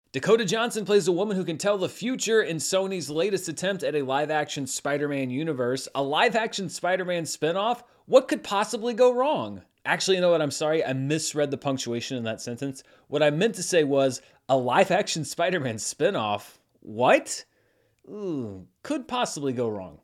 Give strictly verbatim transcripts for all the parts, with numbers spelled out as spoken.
Dakota Johnson plays a woman who can tell the future in Sony's latest attempt at a live-action Spider-Man universe. A live-action Spider-Man spinoff? What could possibly go wrong? Actually, you know what? I'm sorry. I misread the punctuation in that sentence. What I meant to say was a live-action Spider-Man spinoff. What? Ooh, could possibly go wrong.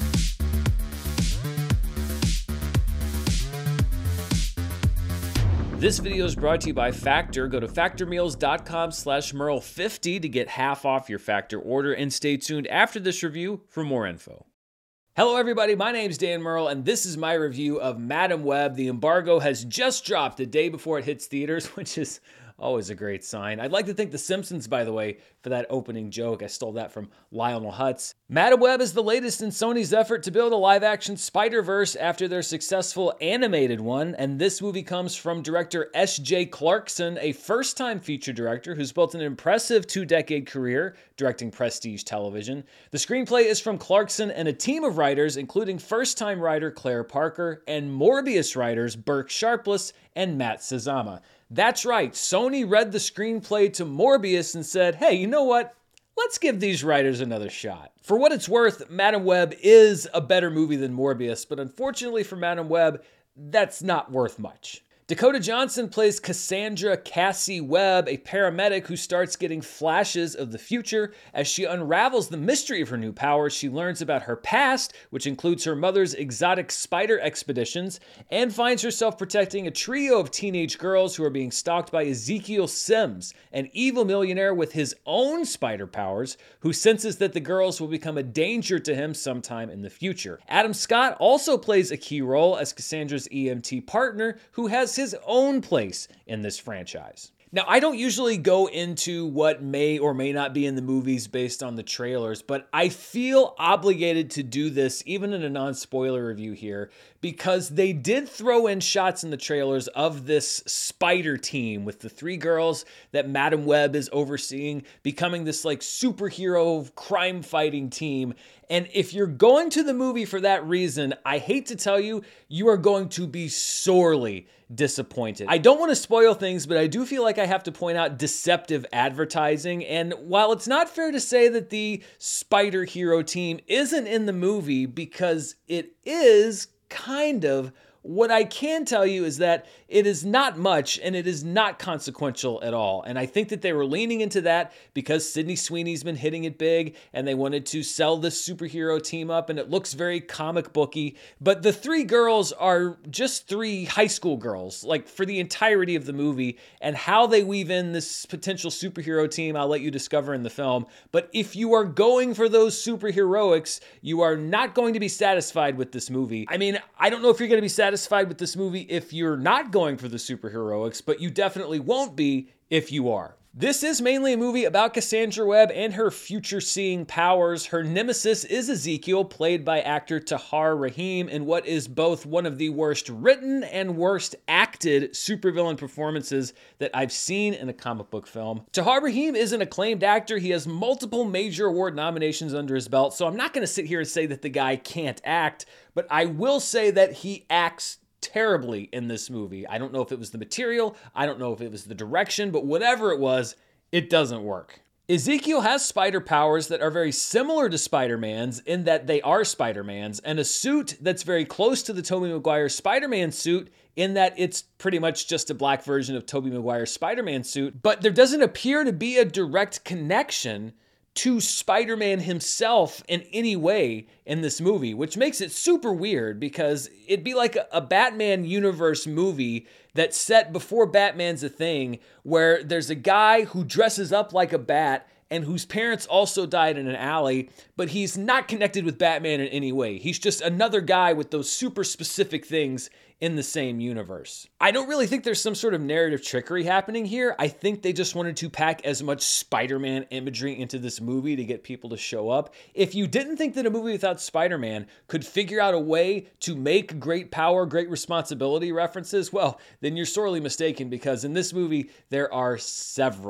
This video is brought to you by Factor. Go to factor meals dot com slash Merle fifty to get half off your Factor order, and stay tuned after this review for more info. Hello everybody, my name's Dan Merle, and this is my review of Madame Web. The embargo has just dropped the day before it hits theaters, which is always a great sign. I'd like to thank The Simpsons, by the way, for that opening joke. I stole that from Lionel Hutz. Madame Web is the latest in Sony's effort to build a live-action Spider-Verse after their successful animated one, and this movie comes from director S J Clarkson, a first-time feature director who's built an impressive two-decade career directing prestige television. The screenplay is from Clarkson and a team of writers, including first-time writer Claire Parker and Morbius writers Burke Sharpless and Matt Sazama. That's right, Sony read the screenplay to Morbius and said, hey, you know what? Let's give these writers another shot. For what it's worth, Madame Web is a better movie than Morbius, but unfortunately for Madame Web, that's not worth much. Dakota Johnson plays Cassandra Cassie Webb, a paramedic who starts getting flashes of the future. As she unravels the mystery of her new powers, she learns about her past, which includes her mother's exotic spider expeditions, and finds herself protecting a trio of teenage girls who are being stalked by Ezekiel Sims, an evil millionaire with his own spider powers, who senses that the girls will become a danger to him sometime in the future. Adam Scott also plays a key role as Cassandra's E M T partner, who has his own place in this franchise. Now, I don't usually go into what may or may not be in the movies based on the trailers, but I feel obligated to do this even in a non-spoiler review here, because they did throw in shots in the trailers of this spider team with the three girls that Madame Web is overseeing becoming this like superhero crime fighting team. And if you're going to the movie for that reason, I hate to tell you, you are going to be sorely disappointed. I don't want to spoil things, but I do feel like I have to point out deceptive advertising. And while it's not fair to say that the spider hero team isn't in the movie, because it is kind of, what I can tell you is that it is not much and it is not consequential at all. And I think that they were leaning into that because Sydney Sweeney's been hitting it big and they wanted to sell this superhero team up, and it looks very comic booky. But the three girls are just three high school girls, like for the entirety of the movie, and how they weave in this potential superhero team, I'll let you discover in the film. But if you are going for those superheroics, you are not going to be satisfied with this movie. I mean, I don't know if you're going to be satisfied satisfied with this movie if you're not going for the superheroics, but you definitely won't be if you are. This is mainly a movie about Cassandra Webb and her future-seeing powers. Her nemesis is Ezekiel, played by actor Tahar Rahim, in what is both one of the worst written and worst acted supervillain performances that I've seen in a comic book film. Tahar Rahim is an acclaimed actor. He has multiple major award nominations under his belt, so I'm not going to sit here and say that the guy can't act, but I will say that he acts terribly in this movie. I don't know if it was the material, I don't know if it was the direction, but whatever it was, it doesn't work. Ezekiel has spider powers that are very similar to Spider-Man's in that they are Spider-Man's, and a suit that's very close to the Tobey Maguire Spider-Man suit in that it's pretty much just a black version of Tobey Maguire's Spider-Man suit, but there doesn't appear to be a direct connection to Spider-Man himself in any way in this movie, which makes it super weird because it'd be like a, a Batman universe movie that's set before Batman's a thing, where there's a guy who dresses up like a bat and whose parents also died in an alley, but he's not connected with Batman in any way. He's just another guy with those super specific things in the same universe. I don't really think there's some sort of narrative trickery happening here. I think they just wanted to pack as much Spider-Man imagery into this movie to get people to show up. If you didn't think that a movie without Spider-Man could figure out a way to make great power, great responsibility references, well, then you're sorely mistaken, because in this movie, there are several.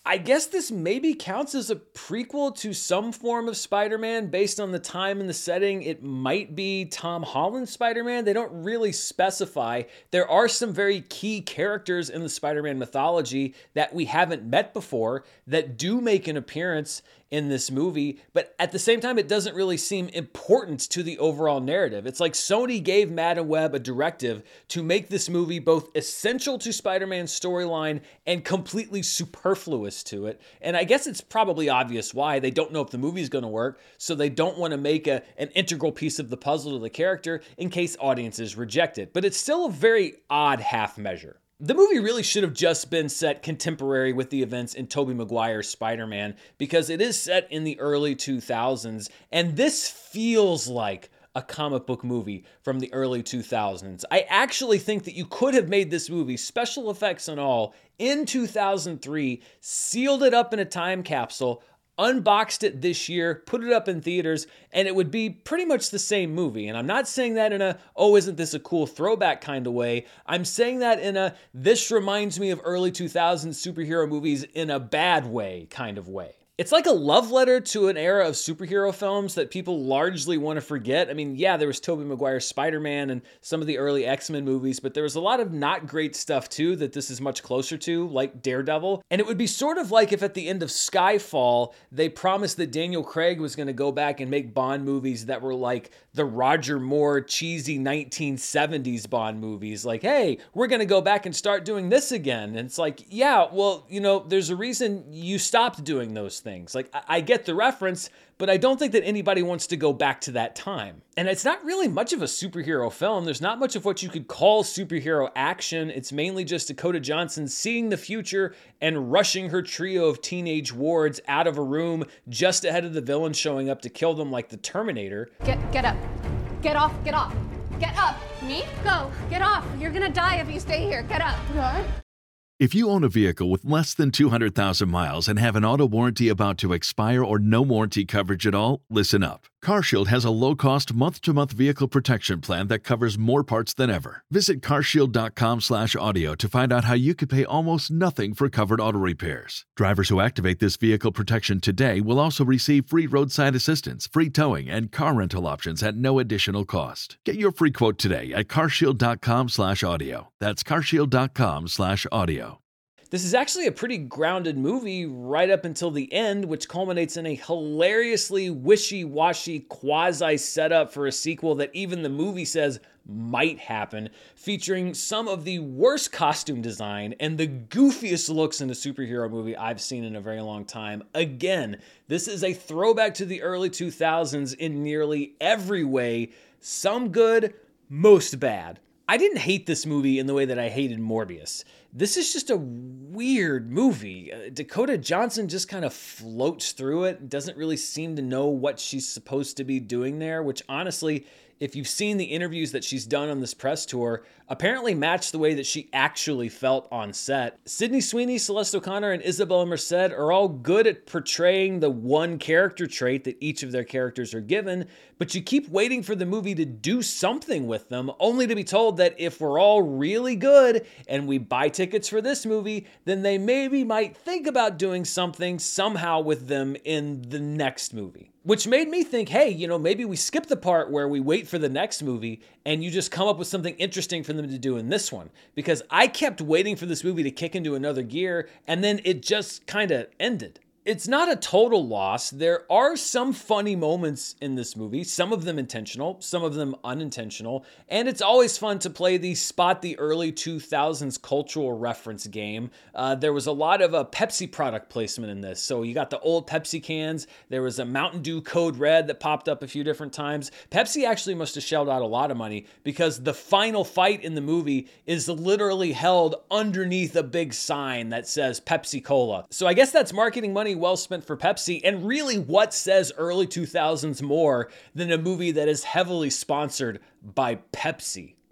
I guess this maybe counts as a prequel to some form of Spider-Man based on the time and the setting. It might be Tom Holland's Spider-Man. They don't really specify. There are some very key characters in the Spider-Man mythology that we haven't met before that do make an appearance in this movie, but at the same time, it doesn't really seem important to the overall narrative. It's like Sony gave Madame Web a directive to make this movie both essential to Spider-Man's storyline and completely superfluous to it. And I guess it's probably obvious why. They don't know if the movie's going to work, so they don't want to make a, an integral piece of the puzzle to the character in case audiences reject it. But it's still a very odd half measure. The movie really should have just been set contemporary with the events in Tobey Maguire's Spider-Man because it is set in the early two thousands, and this feels like a comic book movie from the early two thousands. I actually think that you could have made this movie, special effects and all, in two thousand three, sealed it up in a time capsule, unboxed it this year, put it up in theaters, and it would be pretty much the same movie. And I'm not saying that in a, oh, isn't this a cool throwback kind of way. I'm saying that in a, this reminds me of early two thousands superhero movies in a bad way kind of way. It's like a love letter to an era of superhero films that people largely want to forget. I mean, yeah, there was Tobey Maguire's Spider-Man and some of the early X-Men movies, but there was a lot of not great stuff too that this is much closer to, like Daredevil. And it would be sort of like if at the end of Skyfall, they promised that Daniel Craig was going to go back and make Bond movies that were like the Roger Moore cheesy nineteen seventies Bond movies. Like, hey, we're going to go back and start doing this again. And it's like, yeah, well, you know, there's a reason you stopped doing those things. Like, I get the reference, but I don't think that anybody wants to go back to that time. And it's not really much of a superhero film. There's not much of what you could call superhero action. It's mainly just Dakota Johnson seeing the future and rushing her trio of teenage wards out of a room just ahead of the villain showing up to kill them like the Terminator. Get, get up. Get off, get off. Get up. Me? Go. Get off. You're gonna die if you stay here. Get up. What? If you own a vehicle with less than two hundred thousand miles and have an auto warranty about to expire or no warranty coverage at all, listen up. CarShield has a low-cost month-to-month vehicle protection plan that covers more parts than ever. Visit carshield.com slash audio to find out how you could pay almost nothing for covered auto repairs. Drivers who activate this vehicle protection today will also receive free roadside assistance, free towing, and car rental options at no additional cost. Get your free quote today at carshield.com slash audio. That's carshield.com slash audio. This is actually a pretty grounded movie right up until the end, which culminates in a hilariously wishy-washy quasi-setup for a sequel that even the movie says might happen, featuring some of the worst costume design and the goofiest looks in a superhero movie I've seen in a very long time. Again, this is a throwback to the early two thousands in nearly every way, some good, most bad. I didn't hate this movie in the way that I hated Morbius. This is just a weird movie. Uh, Dakota Johnson just kind of floats through it, doesn't really seem to know what she's supposed to be doing there, which honestly, if you've seen the interviews that she's done on this press tour, apparently match the way that she actually felt on set. Sydney Sweeney, Celeste O'Connor, and Isabella Merced are all good at portraying the one character trait that each of their characters are given, but you keep waiting for the movie to do something with them, only to be told that if we're all really good and we buy tickets for this movie, then they maybe might think about doing something somehow with them in the next movie. Which made me think, hey, you know, maybe we skip the part where we wait for the next movie and you just come up with something interesting for them to do in this one. Because I kept waiting for this movie to kick into another gear and then it just kind of ended. It's not a total loss. There are some funny moments in this movie, some of them intentional, some of them unintentional, and it's always fun to play the spot the early two thousands cultural reference game. Uh, there was a lot of a Pepsi product placement in this. So you got the old Pepsi cans, there was a Mountain Dew Code Red that popped up a few different times. Pepsi actually must have shelled out a lot of money because the final fight in the movie is literally held underneath a big sign that says Pepsi Cola. So I guess that's marketing money well spent for Pepsi, and really what says early two thousands more than a movie that is heavily sponsored by Pepsi?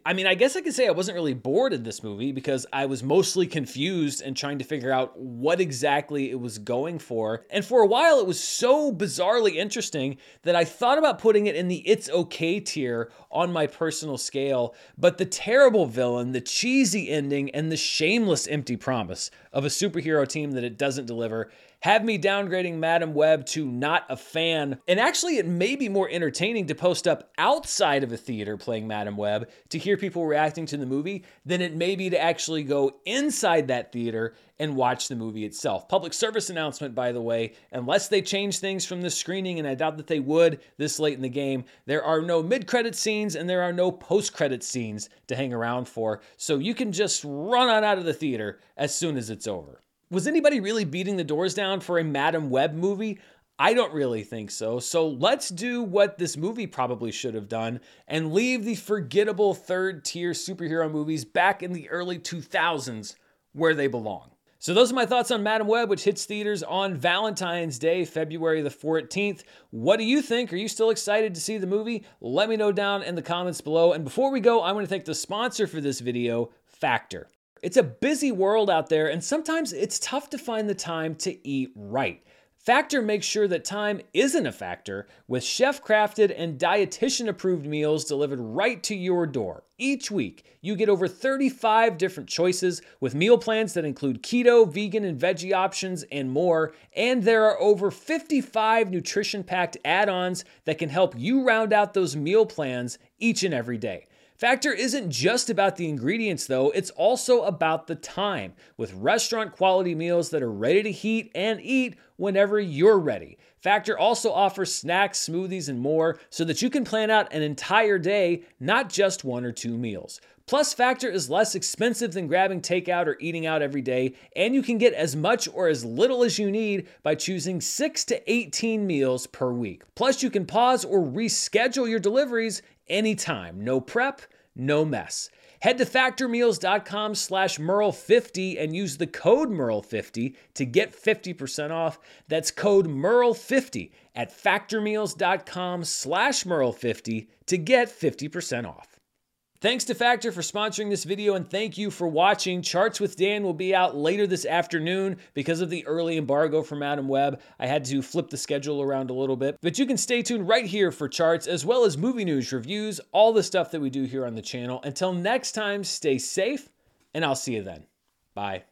I mean, I guess I could say I wasn't really bored in this movie because I was mostly confused and trying to figure out what exactly it was going for. And for a while, it was so bizarrely interesting that I thought about putting it in the It's Okay tier on my personal scale. But the terrible villain, the cheesy ending, and the shameless empty promise of a superhero team that it doesn't deliver have me downgrading Madame Web to not a fan. And actually, it may be more entertaining to post up outside of a theater playing Madame Web to hear people reacting to the movie than it may be to actually go inside that theater and watch the movie itself. Public service announcement, by the way, unless they change things from the screening, and I doubt that they would this late in the game, there are no mid-credit scenes and there are no post-credit scenes to hang around for, so you can just run on out of the theater as soon as it's over. Was anybody really beating the doors down for a Madame Web movie? I don't really think so. So let's do what this movie probably should have done and leave the forgettable third tier superhero movies back in the early two thousands where they belong. So those are my thoughts on Madame Web, which hits theaters on Valentine's Day, February the fourteenth. What do you think? Are you still excited to see the movie? Let me know down in the comments below. And before we go, I want to thank the sponsor for this video, Factor. It's a busy world out there, and sometimes it's tough to find the time to eat right. Factor makes sure that time isn't a factor with chef-crafted and dietitian-approved meals delivered right to your door. Each week, you get over thirty-five different choices with meal plans that include keto, vegan, and veggie options and more. And there are over fifty-five nutrition-packed add-ons that can help you round out those meal plans each and every day. Factor isn't just about the ingredients though, it's also about the time, with restaurant quality meals that are ready to heat and eat whenever you're ready. Factor also offers snacks, smoothies, and more so that you can plan out an entire day, not just one or two meals. Plus, Factor is less expensive than grabbing takeout or eating out every day, and you can get as much or as little as you need by choosing six to eighteen meals per week. Plus, you can pause or reschedule your deliveries anytime. No prep, no mess. Head to factormeals.com slash Merle fifty and use the code Merle fifty to get fifty percent off. That's code Merle fifty at factormeals.com slash Merle fifty to get fifty percent off. Thanks to Factor for sponsoring this video, and thank you for watching. Charts with Dan will be out later this afternoon because of the early embargo for Madame Web. I had to flip the schedule around a little bit, but you can stay tuned right here for charts as well as movie news, reviews, all the stuff that we do here on the channel. Until next time, stay safe, and I'll see you then. Bye.